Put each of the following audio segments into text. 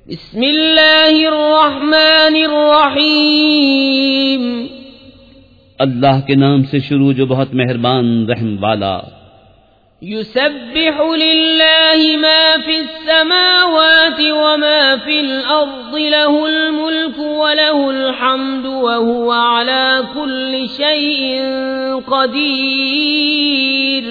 بسم اللہ الرحمن الرحیم اللہ کے نام سے شروع جو بہت مہربان رحم والا۔ یسبح للہ ما فی السماوات وما فی الارض له الملک وله الحمد وهو على كل شيء قدیر۔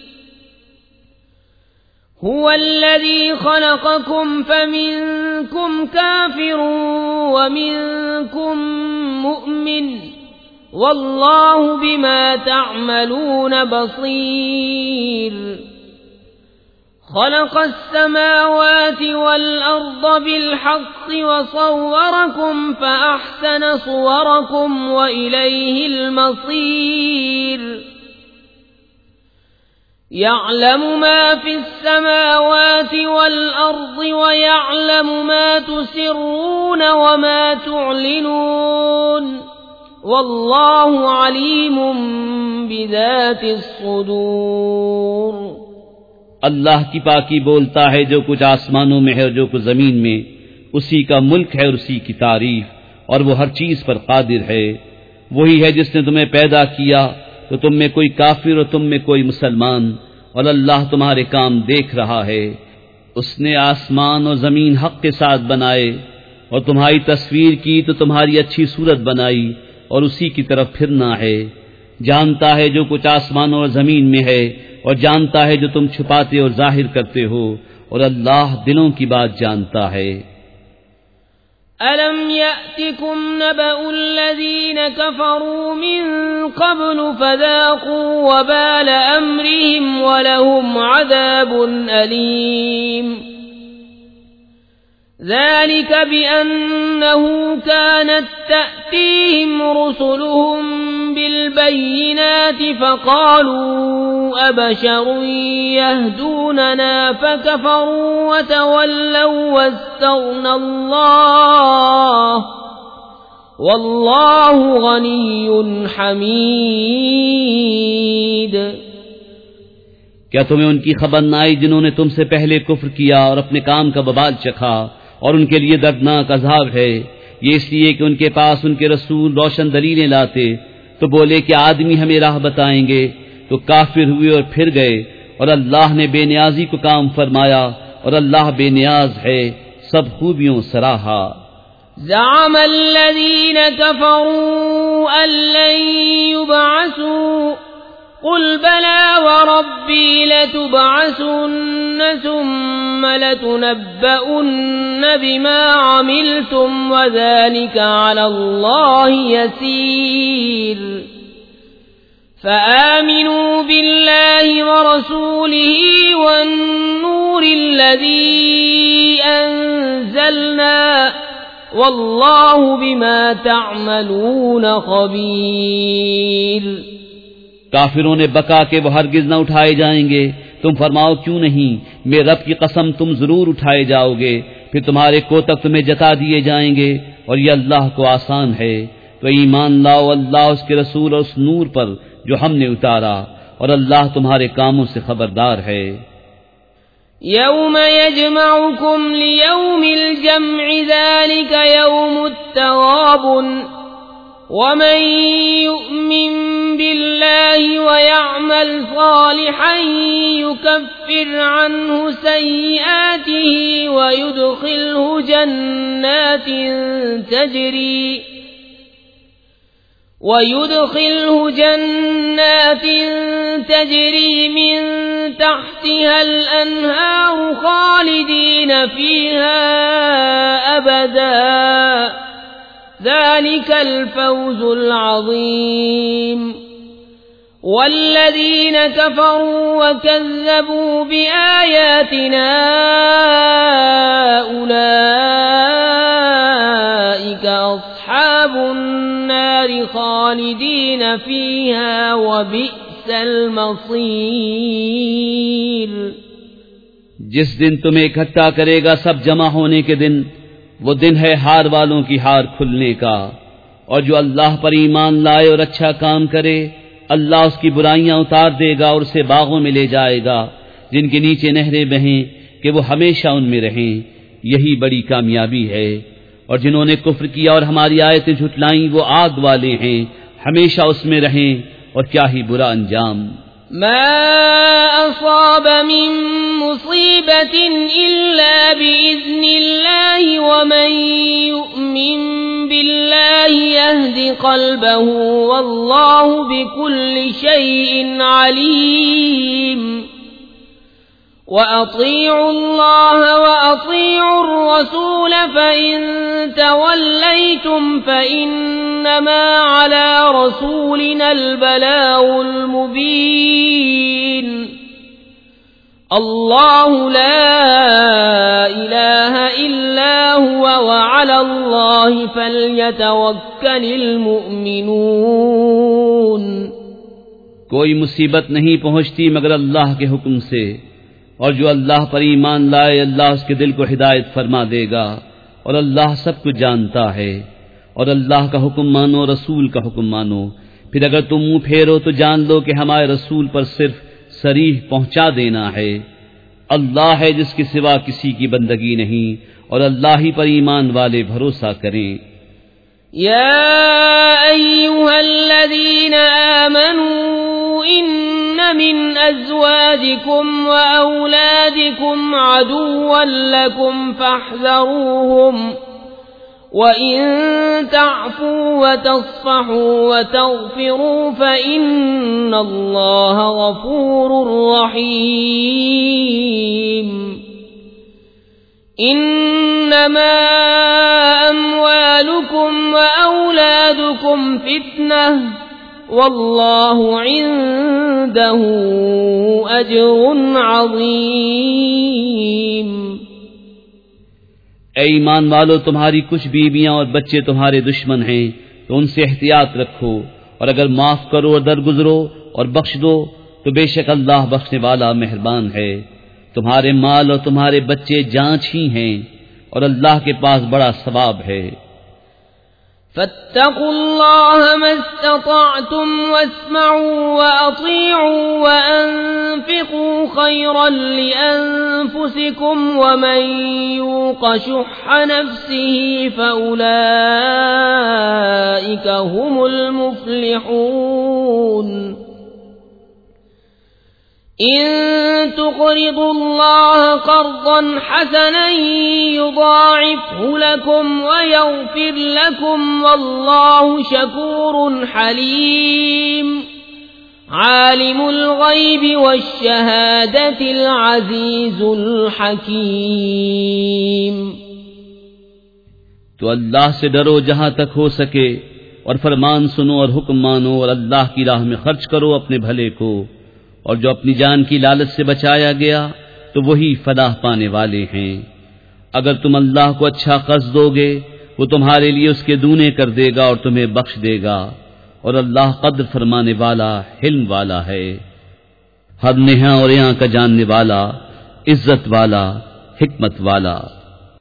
هو الذي خلقكم فمنكم كافر ومنكم مؤمن والله بما تعملون بصير۔ خلق السماوات والأرض بالحق وصوركم فأحسن صوركم وإليه المصير۔ يعلم ما في السماوات والأرض ويعلم ما تسرون وما تعلنون والله عليم بذات الصدور۔ اللہ کی پاکی بولتا ہے جو کچھ آسمانوں میں ہے اور جو کچھ زمین میں، اسی کا ملک ہے اور اسی کی تعریف، اور وہ ہر چیز پر قادر ہے۔ وہی ہے جس نے تمہیں پیدا کیا تو تم میں کوئی کافر اور تم میں کوئی مسلمان، اور اللہ تمہارے کام دیکھ رہا ہے۔ اس نے آسمان اور زمین حق کے ساتھ بنائے اور تمہاری تصویر کی تو تمہاری اچھی صورت بنائی اور اسی کی طرف پھرنا ہے۔ جانتا ہے جو کچھ آسمانوں اور زمین میں ہے اور جانتا ہے جو تم چھپاتے اور ظاہر کرتے ہو، اور اللہ دلوں کی بات جانتا ہے۔ أَلَمْ يَأْتِكُمْ نَبَأُ الَّذِينَ كَفَرُوا مِنْ قَبْلُ فَذَاقُوا وَبَالَ أَمْرِهِمْ وَلَهُمْ عَذَابٌ أَلِيمٌ۔ ذَلِكَ بِأَنَّهُ كَانَتْ تَأْتِيهِمْ رُسُلُهُم بِالْبَيِّنَاتِ فَقَالُوا أَبَشَرٌ يَهْدُونَنَا فَكَفَرُوا وَتَوَلَّوْا وَاسْتَغْنَى اللَّهُ وَاللَّهُ غَنِيٌّ حَمِيدٌ۔ کیا تمہیں ان کی خبر نہ آئی جنہوں نے تم سے پہلے کفر کیا اور اپنے کام کا وبال چکھا، اور ان کے لیے دردناک عذاب ہے؟ یہ اس لیے کہ ان کے پاس ان کے رسول روشن دلیلیں لاتے تو بولے کہ آدمی ہمیں راہ بتائیں گے، تو کافر ہوئے اور پھر گئے، اور اللہ نے بے نیازی کو کام فرمایا، اور اللہ بے نیاز ہے، سب خوبیوں سراہا۔ زعم الذين كفروا أن لن يبعثوا قل بلى وربي لتبعثن ثم لتنبؤن بما عملتم وذلك على الله يسير۔ فآمنوا بالله ورسوله والنور الذي أنزلنا والله بما تعملون خبير۔ کافروں نے بکا کہ وہ ہرگز نہ اٹھائے جائیں گے، تم فرماؤ کیوں نہیں؟ میرے رب کی قسم تم ضرور اٹھائے جاؤ گے، پھر تمہارے کوتک تمہیں جتا دیے جائیں گے، اور یہ اللہ کو آسان ہے۔ تو ایمان لاؤ اللہ اس کے رسول اور اس نور پر جو ہم نے اتارا، اور اللہ تمہارے کاموں سے خبردار ہے۔ یوم یجمعکم لیوم الجمع ذلک یوم التغابن ومن يؤمن بالله ويعمل صالحا يكفر عنه سيئاته ويدخله جنات تجري من تحتها الأنهار خالدين فيها أبدا ذلك الفوز العظيم۔ والذين كفروا وكذبوا بآياتنا أولئك أصحاب النار خالدين فيها وبئس المصير۔ جس دن تمہیں اکٹھا کرے گا سب جمع ہونے کے دن، وہ دن ہے ہار والوں کی ہار کھلنے کا، اور جو اللہ پر ایمان لائے اور اچھا کام کرے اللہ اس کی برائیاں اتار دے گا اور اسے باغوں میں لے جائے گا جن کے نیچے نہریں بہیں کہ وہ ہمیشہ ان میں رہیں۔ یہی بڑی کامیابی ہے، اور جنہوں نے کفر کیا اور ہماری آیتیں جھٹلائیں وہ آگ والے ہیں، ہمیشہ اس میں رہیں، اور کیا ہی برا انجام۔ ما أصاب من مصيبة إلا بإذن الله ومن يؤمن بالله يهد قلبه والله بكل شيء عليم وأطيعوا الله وأطيعوا الرسول فإن توليتم فإنما على رسولنا البلاغ المبين الله لا إله إلا هو وعلى الله فليتوكل المؤمنون۔ کوئی مصیبت نہیں پہنچتی مگر اللہ کے حکم سے، اور جو اللہ پر ایمان لائے اللہ اس کے دل کو ہدایت فرما دے گا، اور اللہ سب کچھ جانتا ہے، اور اللہ کا حکم مانو، رسول کا حکم مانو۔ پھر اگر تم منہ پھیرو تو جان لو کہ ہمارے رسول پر صرف صریح پہنچا دینا ہے۔ اللہ ہے جس کے سوا کسی کی بندگی نہیں، اور اللہ ہی پر ایمان والے بھروسہ کریں۔ یا ایھا الذین آمنوا ان من ازواجکم واولادکم عدوا لکم فاحذروہم وَإِن تَعْفُوا وَتَصْفَحُوا وَتَغْفِرُوا فَإِنَّ اللَّهَ غَفُورٌ رَّحِيمٌ۔ إِنَّمَا أَمْوَالُكُمْ وَأَوْلَادُكُمْ فِتْنَةٌ وَاللَّهُ عِندَهُ أَجْرٌ عَظِيمٌ۔ اے ایمان والو، تمہاری کچھ بیویاں اور بچے تمہارے دشمن ہیں تو ان سے احتیاط رکھو، اور اگر معاف کرو اور درگزرو اور بخش دو تو بے شک اللہ بخشنے والا مہربان ہے۔ تمہارے مال اور تمہارے بچے جانچ ہی ہیں، اور اللہ کے پاس بڑا ثواب ہے۔ فاتقوا الله ما استطعتم واسمعوا وأطيعوا وأنفقوا خيرا لأنفسكم ومن يوق شح نفسه فأولئك هم المفلحون۔ إن تقرضوا الله قرضا حسنا يضاعفه لكم ويغفر لكم والله شكور حليم۔ عالم الغيب والشهادة العزيز الحكيم۔ تو اللہ سے ڈرو جہاں تک ہو سکے، اور فرمان سنو اور حکم مانو، اور اللہ کی راہ میں خرچ کرو اپنے بھلے کو، اور جو اپنی جان کی لالچ سے بچایا گیا تو وہی فلاح پانے والے ہیں۔ اگر تم اللہ کو اچھا قرض دو گے وہ تمہارے لیے اس کے دونے کر دے گا اور تمہیں بخش دے گا، اور اللہ قدر فرمانے والا حلم والا ہے، حد نہاں اور یہاں کا جاننے والا، عزت والا، حکمت والا۔